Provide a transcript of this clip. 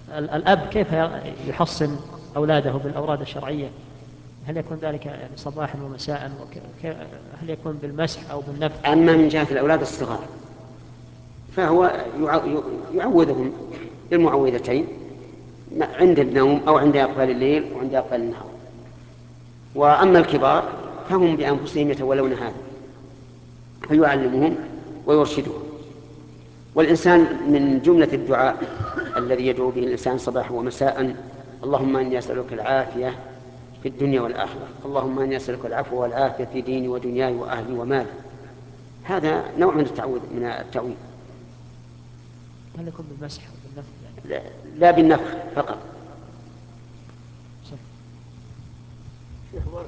الأب كيف يحصن أولاده بالأوراد الشرعية؟ هل يكون ذلك يعني صباحا ومساء؟ هل يكون بالمسح أو بالنفث؟ أما من جهة الأولاد الصغار فهو يعوذهم بالمعوذتين عند النوم أو عند إقبال الليل وعند إقبال النهار. وأما الكبار فهم بأنفسهم يتولون هذا فيعلمهم ويرشدهم. والإنسان من جملة الدعاء الذي يدعو به الإنسان صباحا ومساء: اللهم إني أسألك العافية في الدنيا والآخرة، اللهم إني أسألك العفو والعافية في ديني ودنياي وأهلي ومالي. هذا نوع من التعويذ. هل يكون بالمسح أو بالنفث يعني؟ لا بالنفخ فقط.